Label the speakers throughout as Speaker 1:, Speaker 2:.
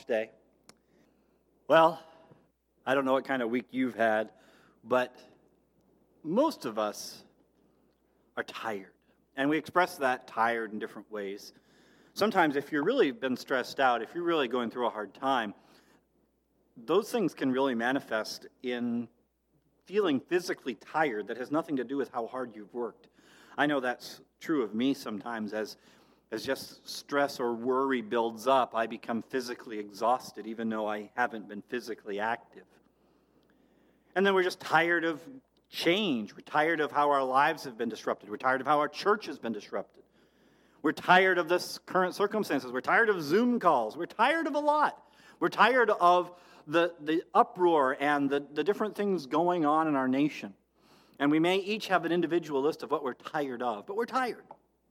Speaker 1: Day. Well, I don't know what kind of week you've had, but most of us are tired. And we express that tired in different ways. Sometimes if you've really been stressed out, if you're really going through a hard time, those things can really manifest in feeling physically tired that has nothing to do with how hard you've worked. I know that's true of me sometimes. As just stress or worry builds up, I become physically exhausted, even though I haven't been physically active. And then we're just tired of change. We're tired of how our lives have been disrupted. We're tired of how our church has been disrupted. We're tired of this current circumstances. We're tired of Zoom calls. We're tired of a lot. We're tired of the uproar and the different things going on in our nation. And we may each have an individual list of what we're tired of, but we're tired.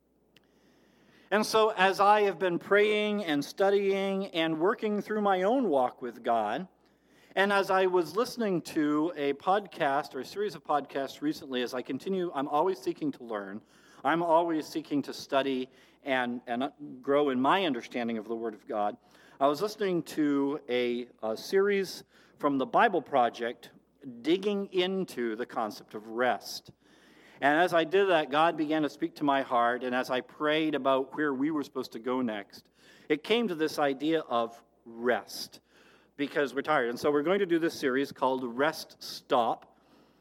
Speaker 1: And so as I have been praying and studying and working through my own walk with God, and as I was listening to a podcast or a series of podcasts recently, as I continue, I'm always seeking to learn. I'm always seeking to study and grow in my understanding of the Word of God. I was listening to a series from the Bible Project digging into the concept of rest. And as I did that, God began to speak to my heart, and as I prayed about where we were supposed to go next, it came to this idea of rest, because we're tired. And so we're going to do this series called Rest Stop,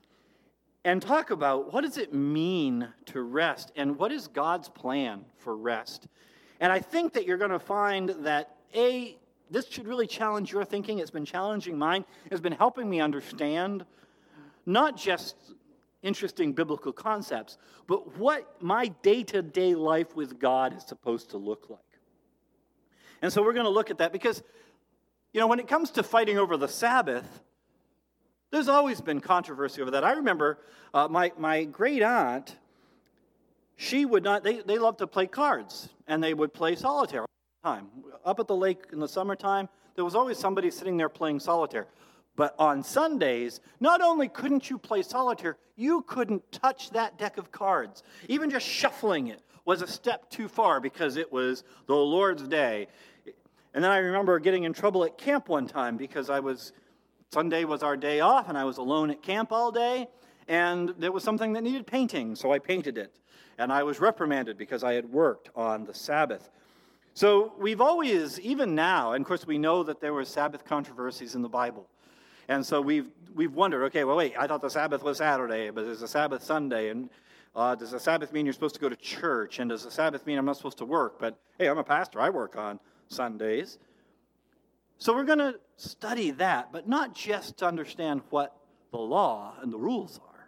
Speaker 1: and talk about what does it mean to rest, and what is God's plan for rest. And I think that you're going to find that, this should really challenge your thinking. It's been challenging mine. It's been helping me understand not just interesting biblical concepts, but what my day-to-day life with God is supposed to look like. And so we're going to look at that because, when it comes to fighting over the Sabbath, there's always been controversy over that. I remember my great aunt, she would not, they loved to play cards, and they would play solitaire all the time. Up at the lake in the summertime, there was always somebody sitting there playing solitaire. But on Sundays, not only couldn't you play solitaire, you couldn't touch that deck of cards. Even just shuffling it was a step too far because it was the Lord's day. And then I remember getting in trouble at camp one time because Sunday was our day off and I was alone at camp all day. And there was something that needed painting, so I painted it. And I was reprimanded because I had worked on the Sabbath. So we've always, even now, and of course we know that there were Sabbath controversies in the Bible. And so we've wondered, okay, well, wait, I thought the Sabbath was Saturday, but there's a Sabbath Sunday, and does the Sabbath mean you're supposed to go to church, and does the Sabbath mean I'm not supposed to work? But, hey, I'm a pastor, I work on Sundays. So we're going to study that, but not just to understand what the law and the rules are,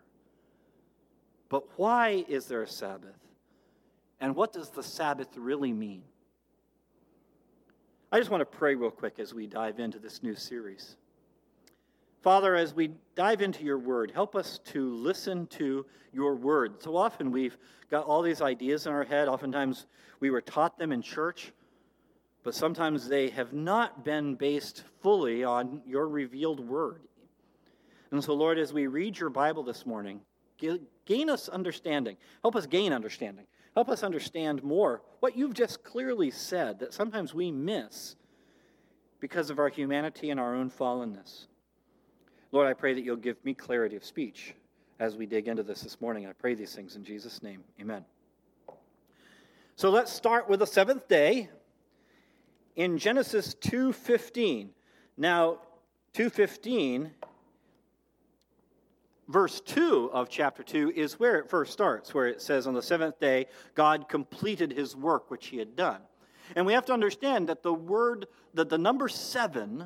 Speaker 1: but why is there a Sabbath, and what does the Sabbath really mean? I just want to pray real quick as we dive into this new series. Father, as we dive into your word, help us to listen to your word. So often we've got all these ideas in our head. Oftentimes we were taught them in church, but sometimes they have not been based fully on your revealed word. And so, Lord, as we read your Bible this morning, gain us understanding. Help us gain understanding. Help us understand more what you've just clearly said that sometimes we miss because of our humanity and our own fallenness. Lord, I pray that you'll give me clarity of speech as we dig into this morning. I pray these things in Jesus' name. Amen. So let's start with the seventh day in Genesis 2:15. Now, 2:15, verse 2 of chapter 2 is where it first starts, where it says, on the seventh day, God completed his work which he had done. And we have to understand that the number 7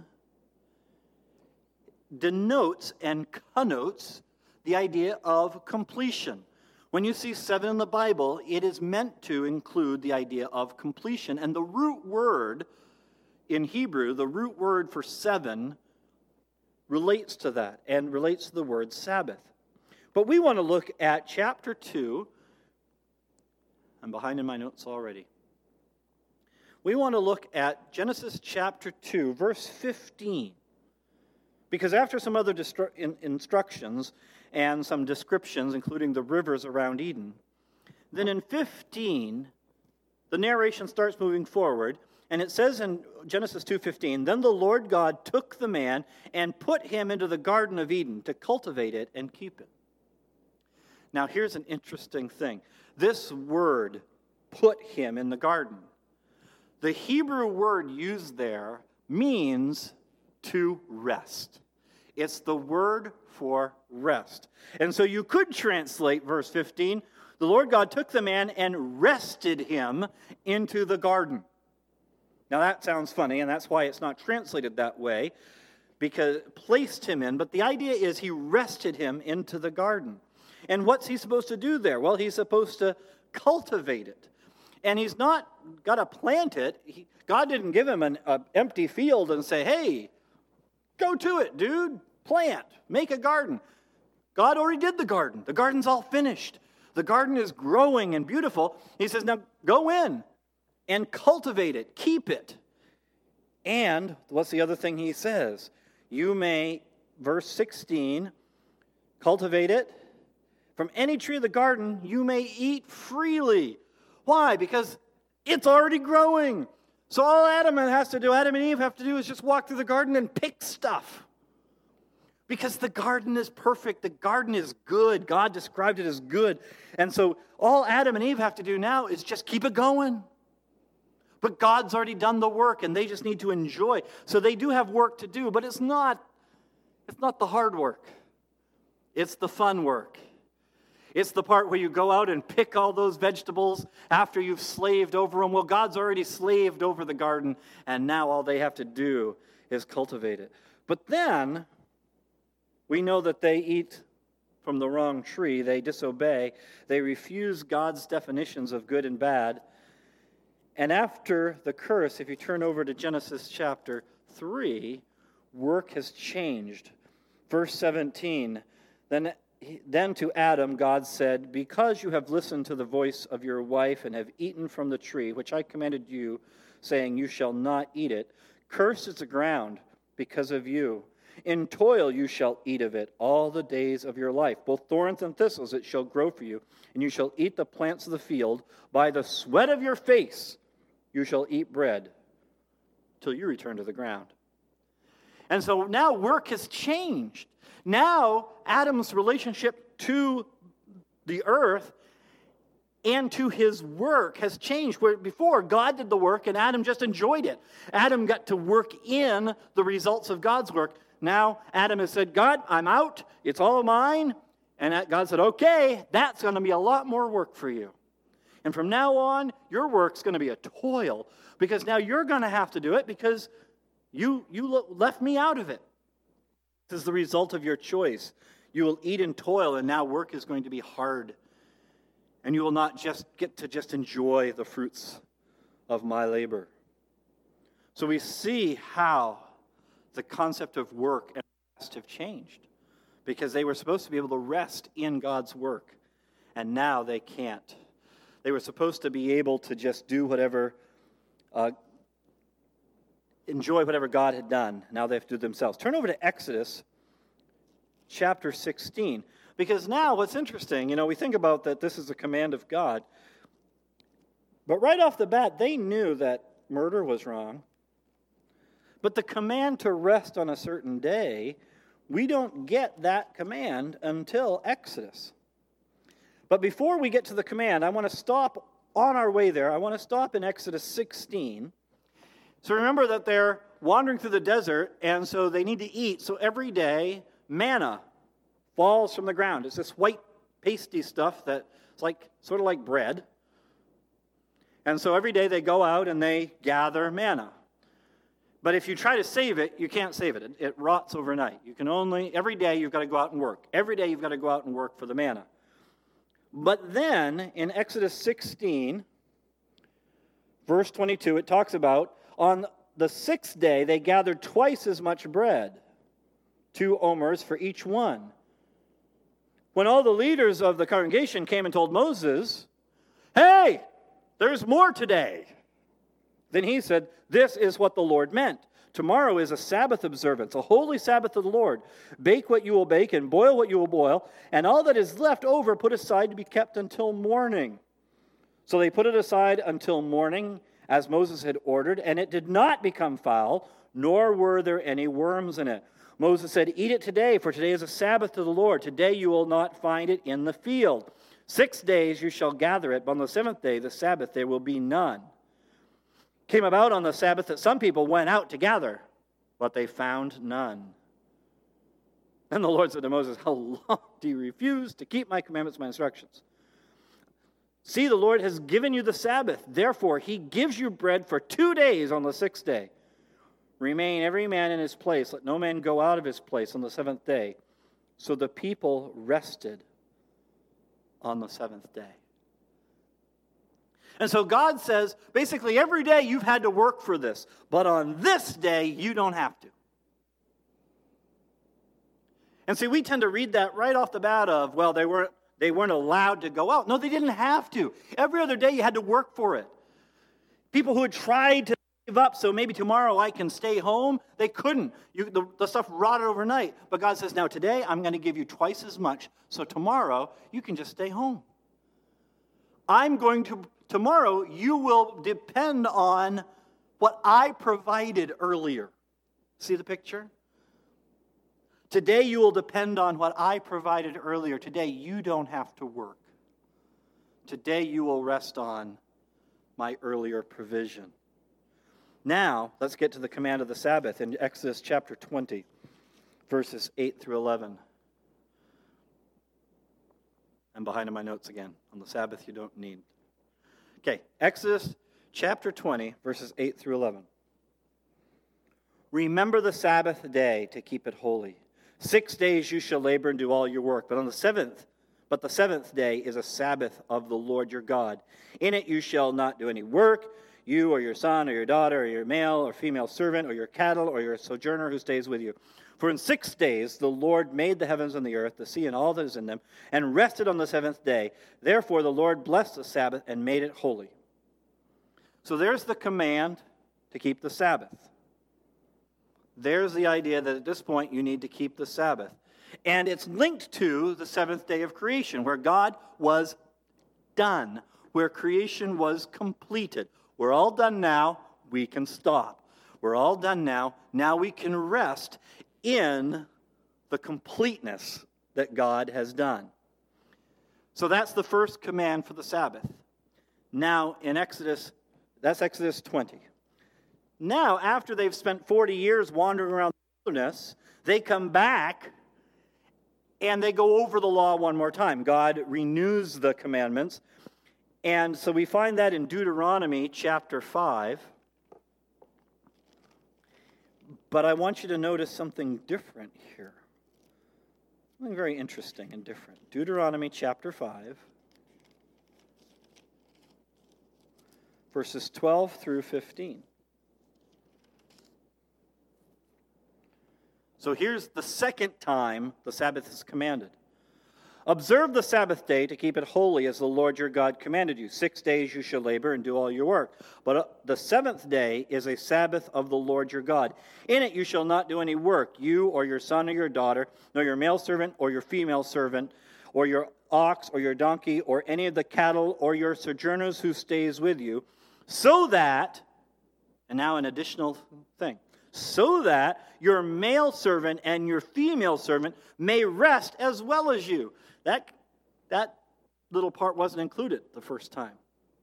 Speaker 1: denotes and connotes the idea of completion. When you see 7 in the Bible, it is meant to include the idea of completion. And the root word in Hebrew, the root word for 7, relates to that and relates to the word Sabbath. But we want to look at chapter 2. I'm behind in my notes already. We want to look at Genesis chapter 2, verse 15. Because after some other instructions and some descriptions, including the rivers around Eden, then in 15, the narration starts moving forward, And it says in Genesis 2:15, "Then the Lord God took the man and put him into the Garden of Eden to cultivate it and keep it." Now here's an interesting thing. This word, "put him in the garden," the Hebrew word used there means to rest. It's the word for rest. And so you could translate verse 15, "The Lord God took the man and rested him into the garden." Now that sounds funny, and that's why it's not translated that way, because placed him in, but the idea is he rested him into the garden. And what's he supposed to do there? Well, he's supposed to cultivate it. And he's not got to plant it. God didn't give him an empty field and say, "Hey, go to it, dude. Plant. Make a garden." God already did the garden. The garden's all finished. The garden is growing and beautiful. He says, "Now go in and cultivate it. Keep it." And what's the other thing he says? You may, verse 16, cultivate it. From any tree of the garden, you may eat freely. Why? Because it's already growing. So all Adam and Eve have to do is just walk through the garden and pick stuff. Because the garden is perfect. The garden is good. God described it as good. And so all Adam and Eve have to do now is just keep it going. But God's already done the work, and they just need to enjoy. So they do have work to do, but it's not the hard work. It's the fun work. It's the part where you go out and pick all those vegetables after you've slaved over them. Well, God's already slaved over the garden, and now all they have to do is cultivate it. But then, we know that they eat from the wrong tree. They disobey. They refuse God's definitions of good and bad. And after the curse, if you turn over to Genesis chapter 3, work has changed. Verse 17, Then to Adam God said, "Because you have listened to the voice of your wife and have eaten from the tree, which I commanded you, saying, you shall not eat it, cursed is the ground because of you. In toil you shall eat of it all the days of your life. Both thorns and thistles it shall grow for you, and you shall eat the plants of the field. By the sweat of your face you shall eat bread till you return to the ground." And so now work has changed. Now Adam's relationship to the earth and to his work has changed. Where before God did the work and Adam just enjoyed it. Adam got to work in the results of God's work. Now Adam has said, "God, I'm out. It's all mine." And God said, "Okay, that's going to be a lot more work for you. And from now on, your work's going to be a toil, because now you're going to have to do it because you left me out of it. This is the result of your choice. You will eat in toil, and now work is going to be hard. And you will not just get to just enjoy the fruits of my labor." So we see how the concept of work and rest have changed, because they were supposed to be able to rest in God's work, and now they can't. They were supposed to be able to just do whatever, enjoy whatever God had done. Now they have to do it themselves. Turn over to Exodus chapter 16. Because now what's interesting, we think about that this is a command of God. But right off the bat, they knew that murder was wrong. But the command to rest on a certain day, we don't get that command until Exodus. But before we get to the command, I want to stop on our way there. I want to stop in Exodus 16. So remember that they're wandering through the desert, and so they need to eat. So every day, manna falls from the ground. It's this white pasty stuff that's sort of like bread. And so every day they go out and they gather manna. But if you try to save it, you can't save it. It rots overnight. Every day you've got to go out and work. Every day you've got to go out and work for the manna. But then, in Exodus 16, verse 22, it talks about, on the sixth day they gathered twice as much bread, 2 omers for each one. When all the leaders of the congregation came and told Moses, "Hey, there's more today," then he said, "This is what the Lord meant. Tomorrow is a Sabbath observance, a holy Sabbath of the Lord. Bake what you will bake and boil what you will boil, and all that is left over put aside to be kept until morning." So they put it aside until morning, as Moses had ordered, and it did not become foul, nor were there any worms in it. Moses said, "Eat it today, for today is a Sabbath to the Lord. Today you will not find it in the field. 6 days you shall gather it, but on the seventh day, the Sabbath, there will be none." Came about on the Sabbath that some people went out to gather, but they found none. And the Lord said to Moses, "How long do you refuse to keep my commandments, my instructions? See, the Lord has given you the Sabbath. Therefore, he gives you bread for 2 days on the 6th day. Remain every man in his place. Let no man go out of his place on the 7th day." So the people rested on the 7th day. And so God says, basically every day you've had to work for this, but on this day you don't have to. And see, we tend to read that right off the bat of, well, they weren't allowed to go out. No, they didn't have to. Every other day you had to work for it. People who had tried to give up, so maybe tomorrow I can stay home, they couldn't. The stuff rotted overnight. But God says, now today I'm going to give you twice as much, so tomorrow you can just stay home. Tomorrow you will depend on what I provided earlier. See the picture? Today you will depend on what I provided earlier. Today you don't have to work. Today you will rest on my earlier provision. Now, let's get to the command of the Sabbath in Exodus chapter 20, verses 8 through 11. I'm behind in my notes again. On the Sabbath you don't need. Okay, Exodus chapter 20, verses 8 through 11. "Remember the Sabbath day to keep it holy. 6 days you shall labor and do all your work, but the seventh day is a Sabbath of the Lord your God. In it you shall not do any work, you or your son or your daughter or your male or female servant or your cattle or your sojourner who stays with you. For in 6 days the Lord made the heavens and the earth, the sea and all that is in them, and rested on the seventh day. Therefore the Lord blessed the Sabbath and made it holy." So there's the command to keep the Sabbath. There's the idea that at this point you need to keep the Sabbath. And it's linked to the seventh day of creation, where God was done, where creation was completed. We're all done now, we can stop. We're all done now, now we can rest in the completeness that God has done. So that's the first command for the Sabbath. Now in Exodus, that's Exodus 20. Now, after they've spent 40 years wandering around the wilderness, they come back and they go over the law one more time. God renews the commandments. And so we find that in Deuteronomy chapter 5. But I want you to notice something different here. Something very interesting and different. Deuteronomy chapter 5, verses 12 through 15. So here's the second time the Sabbath is commanded. "Observe the Sabbath day to keep it holy as the Lord your God commanded you. 6 days you shall labor and do all your work. But the seventh day is a Sabbath of the Lord your God. In it you shall not do any work, you or your son or your daughter, nor your male servant or your female servant, or your ox or your donkey, or any of the cattle or your sojourners who stays with you, so that," and now an additional thing, "so that your male servant and your female servant may rest as well as you." That little part wasn't included the first time.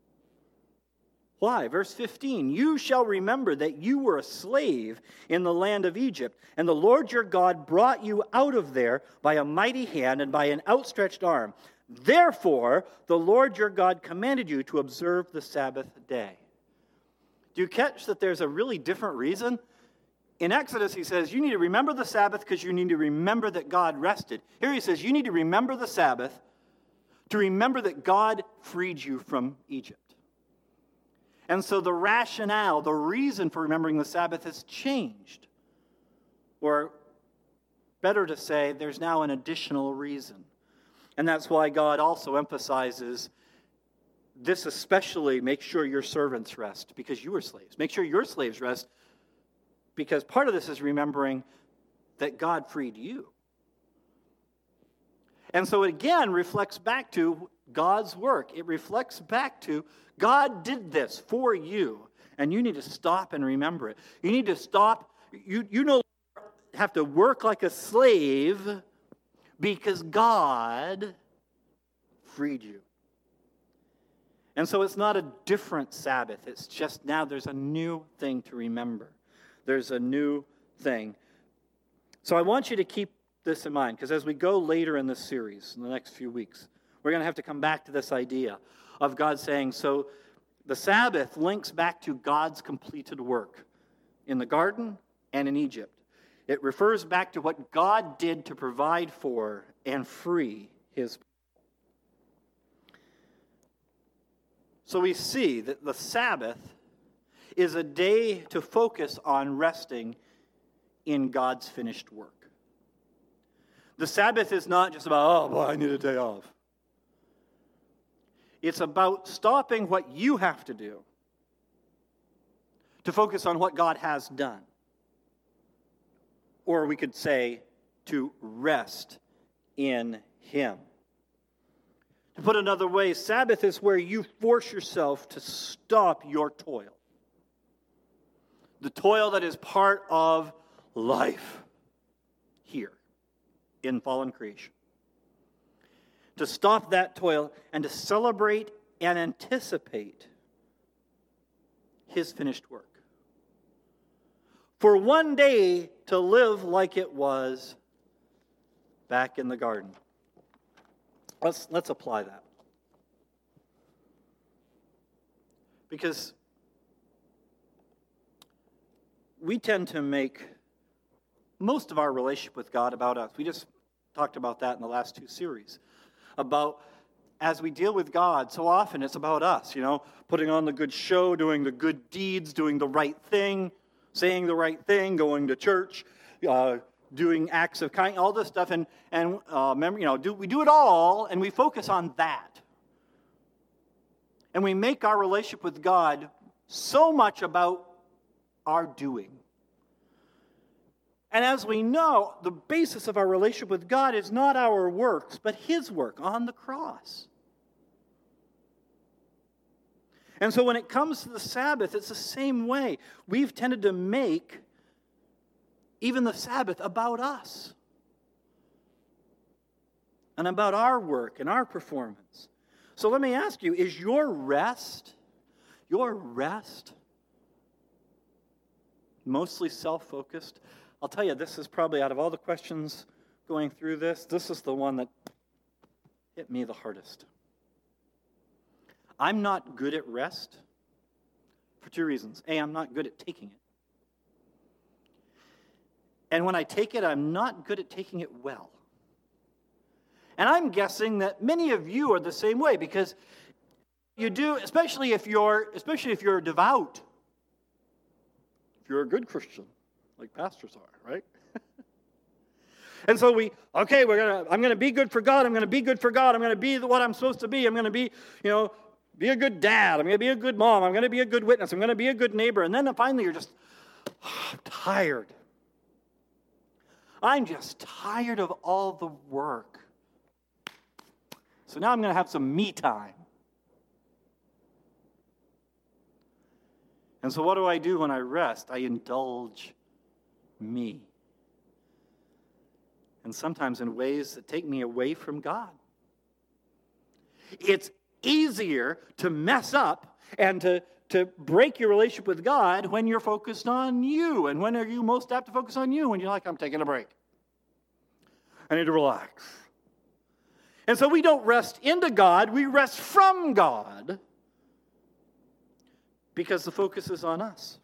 Speaker 1: Why? Verse 15, "You shall remember that you were a slave in the land of Egypt, and the Lord your God brought you out of there by a mighty hand and by an outstretched arm. Therefore, the Lord your God commanded you to observe the Sabbath day." Do you catch that there's a really different reason? In Exodus, he says, you need to remember the Sabbath because you need to remember that God rested. Here he says, you need to remember the Sabbath to remember that God freed you from Egypt. And so the rationale, the reason for remembering the Sabbath has changed. Or better to say, there's now an additional reason. And that's why God also emphasizes this especially, make sure your servants rest because you are slaves. Make sure your slaves rest because part of this is remembering that God freed you. And so it again reflects back to God's work. It reflects back to God did this for you. And you need to stop and remember it. You need to stop. You no longer have to work like a slave because God freed you. And so it's not a different Sabbath. It's just now there's a new thing to remember. There's a new thing. So I want you to keep this in mind, because as we go later in this series, in the next few weeks, we're going to have to come back to this idea of God saying, so the Sabbath links back to God's completed work in the garden and in Egypt. It refers back to what God did to provide for and free his people. So we see that the Sabbath is a day to focus on resting in God's finished work. The Sabbath is not just about, oh, boy, I need a day off. It's about stopping what you have to do to focus on what God has done. Or we could say, to rest in him. To put another way, Sabbath is where you force yourself to stop your toil. The toil that is part of life here in fallen creation. To stop that toil and to celebrate and anticipate his finished work. For one day to live like it was back in the garden. Let's apply that. Because we tend to make most of our relationship with God about us. We just talked about that in the last two series. About as we deal with God, so often it's about us, putting on the good show, doing the good deeds, doing the right thing, saying the right thing, going to church, doing acts of kindness, all this stuff, and remember, we do it all, and we focus on that. And we make our relationship with God so much about our doing. And as we know, the basis of our relationship with God is not our works, but his work on the cross. And so when it comes to the Sabbath, it's the same way. We've tended to make even the Sabbath about us and about our work and our performance. So let me ask you, is your rest mostly self-focused? I'll tell you, this is probably, out of all the questions going through this is the one that hit me the hardest. I'm not good at rest for two reasons. A, I'm not good at taking it. And when I take it, I'm not good at taking it well. And I'm guessing that many of you are the same way, because you do, especially if you're devout. If you're a good Christian, like pastors are, right? And so I'm going to be good for God. I'm going to be good for God. I'm going to be what I'm supposed to be. I'm going to be, be a good dad. I'm going to be a good mom. I'm going to be a good witness. I'm going to be a good neighbor. And then finally you're just tired. I'm just tired of all the work. So now I'm going to have some me time. And so what do I do when I rest? I indulge me. And sometimes in ways that take me away from God. It's easier to mess up and to break your relationship with God when you're focused on you. And when are you most apt to focus on you? When you're like, I'm taking a break. I need to relax. And so we don't rest into God, we rest from God because the focus is on us.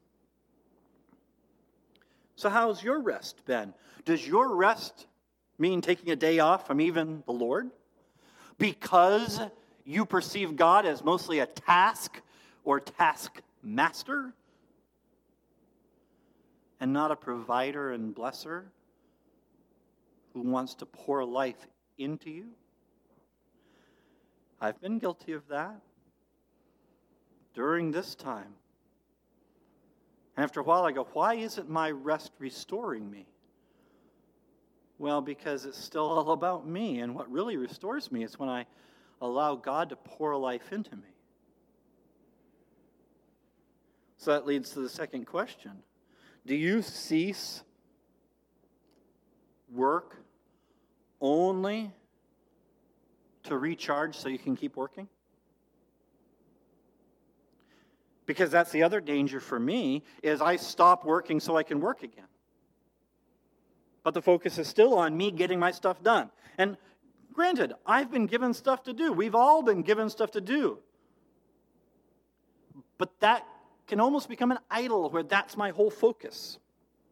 Speaker 1: So how's your rest been? Does your rest mean taking a day off from even the Lord? Because you perceive God as mostly a task or taskmaster and not a provider and blesser who wants to pour life into you? I've been guilty of that during this time. And after a while I go, why isn't my rest restoring me? Well, because it's still all about me. And what really restores me is when I allow God to pour life into me. So that leads to the second question. Do you cease work only to recharge so you can keep working? Because that's the other danger for me, is I stop working so I can work again. But the focus is still on me getting my stuff done. And granted, I've been given stuff to do. We've all been given stuff to do. But that can almost become an idol where that's my whole focus.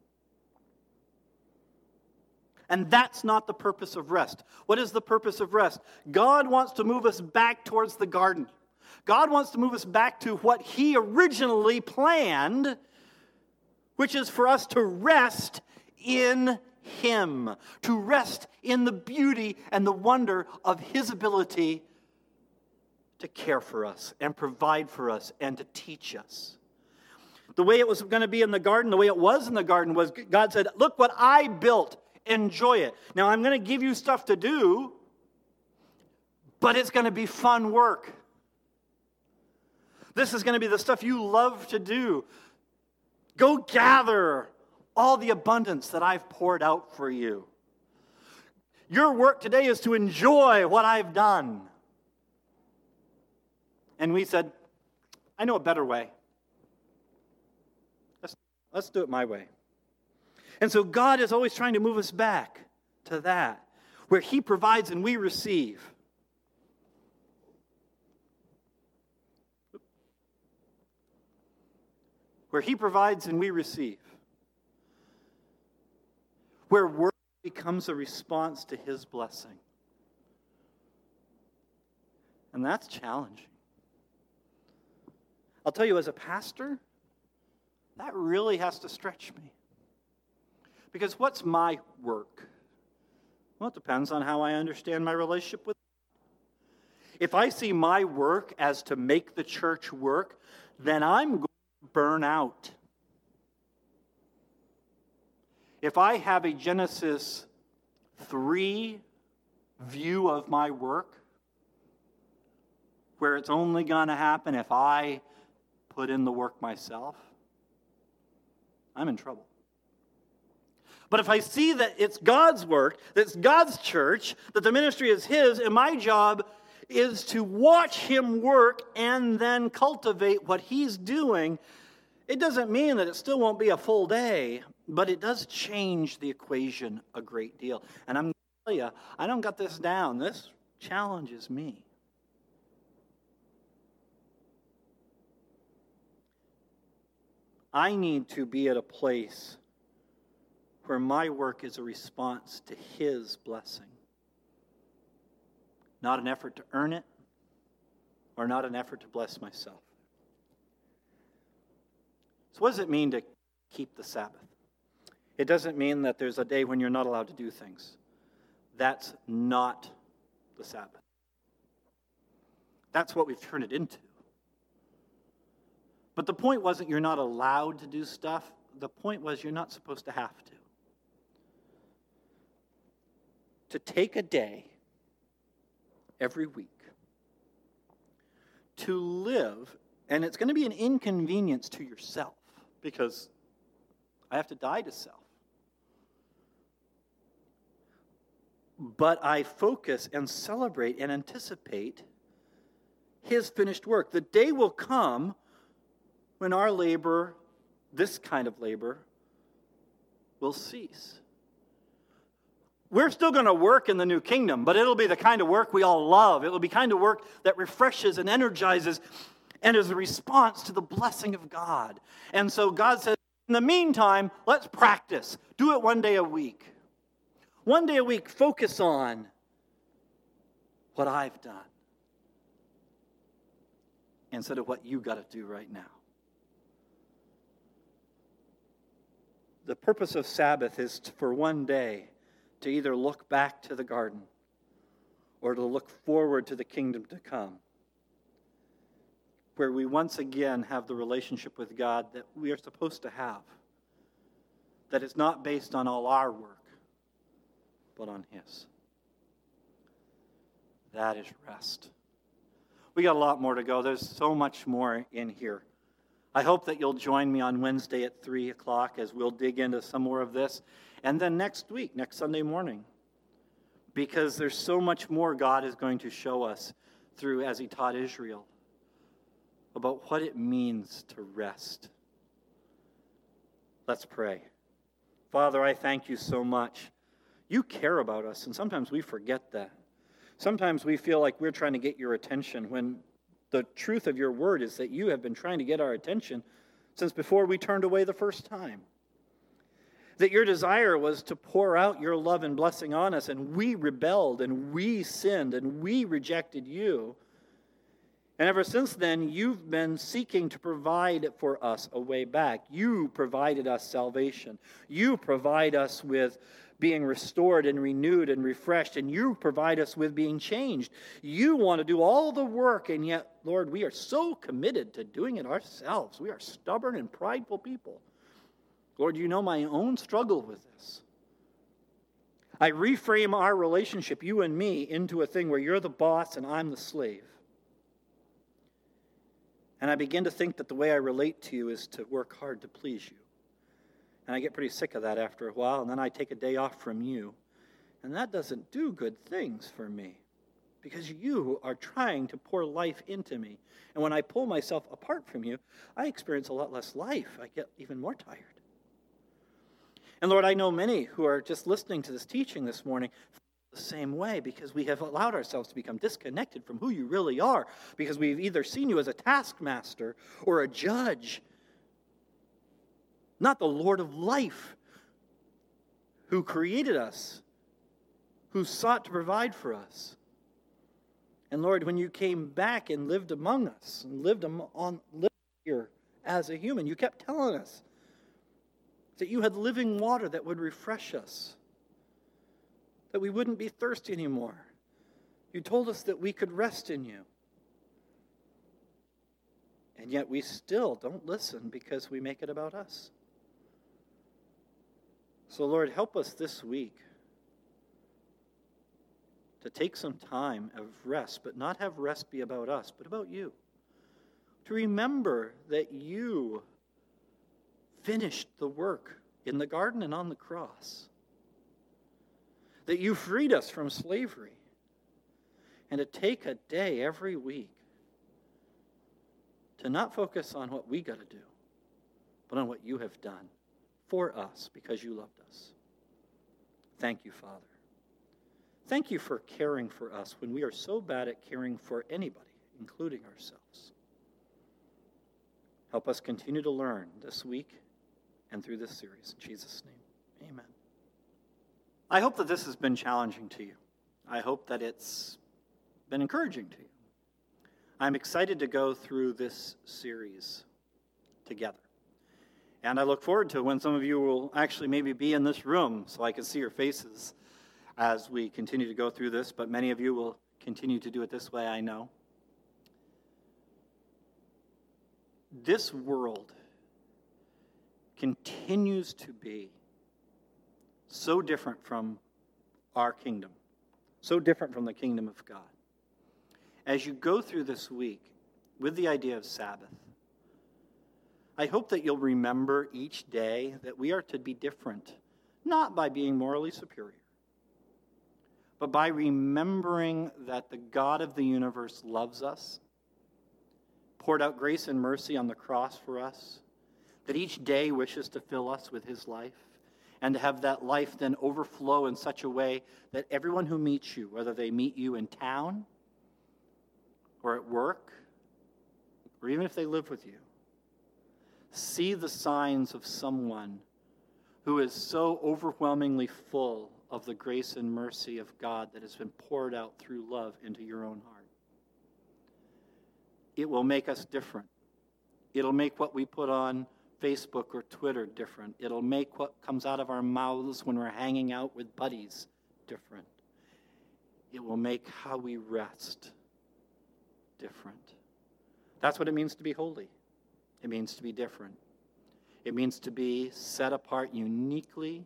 Speaker 1: And that's not the purpose of rest. What is the purpose of rest? God wants to move us back towards the garden. God wants to move us back to what He originally planned, which is for us to rest in Him, to rest in the beauty and the wonder of His ability to care for us and provide for us and to teach us. The way it was going to be in the garden, the way it was in the garden was God said, look what I built. Enjoy it. Now, I'm going to give you stuff to do, but it's going to be fun work. This is going to be the stuff you love to do. Go gather all the abundance that I've poured out for you. Your work today is to enjoy what I've done. And we said, I know a better way. Let's do it my way. And so God is always trying to move us back to that, where He provides and we receive. Where He provides and we receive. Where work becomes a response to His blessing. And that's challenging. I'll tell you, as a pastor, that really has to stretch me. Because what's my work? Well, it depends on how I understand my relationship with God. If I see my work as to make the church work, then I'm going to burn out. If I have a Genesis 3 view of my work, where it's only going to happen if I put in the work myself, I'm in trouble. But if I see that it's God's work, that it's God's church, that the ministry is His, and my job is to watch Him work and then cultivate what He's doing, it doesn't mean that it still won't be a full day, but it does change the equation a great deal. And I'm going to tell you, I don't got this down. This challenges me. I need to be at a place where my work is a response to His blessing. Not an effort to earn it, or not an effort to bless myself. So what does it mean to keep the Sabbath? It doesn't mean that there's a day when you're not allowed to do things. That's not the Sabbath. That's what we've turned it into. But the point wasn't you're not allowed to do stuff. The point was you're not supposed to have to. To take a day every week to live, and it's going to be an inconvenience to yourself because I have to die to self. But I focus and celebrate and anticipate His finished work. The day will come when our labor, this kind of labor, will cease. We're still going to work in the new kingdom, but it'll be the kind of work we all love. It'll be kind of work that refreshes and energizes and is a response to the blessing of God. And so God says, in the meantime, let's practice. Do it one day a week. One day a week, focus on what I've done instead of what you got to do right now. The purpose of Sabbath is for one day to either look back to the garden or to look forward to the kingdom to come, where we once again have the relationship with God that we are supposed to have, that is not based on all our work, but on His. That is rest. We got a lot more to go. There's so much more in here. I hope that you'll join me on Wednesday at 3 o'clock as we'll dig into some more of this. And then next week, next Sunday morning, because there's so much more God is going to show us through, as he taught Israel, about what it means to rest. Let's pray. Father, I thank you so much. You care about us, and sometimes we forget that. Sometimes we feel like we're trying to get your attention when the truth of your word is that you have been trying to get our attention since before we turned away the first time. That your desire was to pour out your love and blessing on us, and we rebelled, and we sinned, and we rejected you. And ever since then, you've been seeking to provide for us a way back. You provided us salvation. You provide us with being restored and renewed and refreshed, and you provide us with being changed. You want to do all the work, and yet, Lord, we are so committed to doing it ourselves. We are stubborn and prideful people. Lord, you know my own struggle with this. I reframe our relationship, you and me, into a thing where you're the boss and I'm the slave. And I begin to think that the way I relate to you is to work hard to please you. And I get pretty sick of that after a while, and then I take a day off from you. And that doesn't do good things for me, because you are trying to pour life into me. And when I pull myself apart from you, I experience a lot less life. I get even more tired. And Lord, I know many who are just listening to this teaching this morning the same way, because we have allowed ourselves to become disconnected from who you really are, because we've either seen you as a taskmaster or a judge, not the Lord of life, who created us, who sought to provide for us. And Lord, when you came back and lived among us, and lived here as a human, you kept telling us that you had living water that would refresh us, that we wouldn't be thirsty anymore. You told us that we could rest in you. And yet we still don't listen because we make it about us. So Lord, help us this week to take some time of rest, but not have rest be about us, but about you. To remember that you finished the work in the garden and on the cross. That you freed us from slavery. And to take a day every week to not focus on what we got to do, but on what you have done for us because you loved us. Thank you, Father. Thank you for caring for us when we are so bad at caring for anybody, including ourselves. Help us continue to learn this week and through this series. In Jesus' name, amen. I hope that this has been challenging to you. I hope that it's been encouraging to you. I'm excited to go through this series together. And I look forward to when some of you will actually maybe be in this room so I can see your faces as we continue to go through this, but many of you will continue to do it this way, I know. This world continues to be so different from our kingdom, so different from the kingdom of God. As you go through this week with the idea of Sabbath, I hope that you'll remember each day that we are to be different, not by being morally superior, but by remembering that the God of the universe loves us, poured out grace and mercy on the cross for us, that each day wishes to fill us with his life, and to have that life then overflow in such a way that everyone who meets you, whether they meet you in town or at work, or even if they live with you, see the signs of someone who is so overwhelmingly full of the grace and mercy of God that has been poured out through love into your own heart. It will make us different. It'll make what we put on Facebook or Twitter different. It'll make what comes out of our mouths when we're hanging out with buddies different. It will make how we rest different. That's what it means to be holy. It means to be different. It means to be set apart uniquely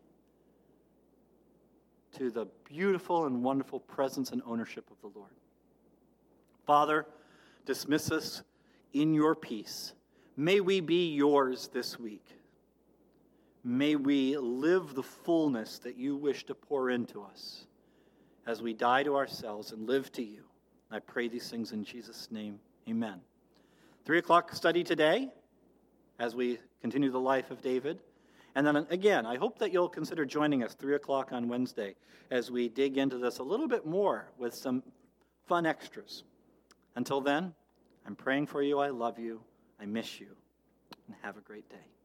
Speaker 1: to the beautiful and wonderful presence and ownership of the Lord. Father, dismiss us in your peace. May we be yours this week. May we live the fullness that you wish to pour into us as we die to ourselves and live to you. I pray these things in Jesus' name. Amen. 3 o'clock study today as we continue the life of David. And then again, I hope that you'll consider joining us 3 o'clock on Wednesday as we dig into this a little bit more with some fun extras. Until then, I'm praying for you. I love you. I miss you. And have a great day.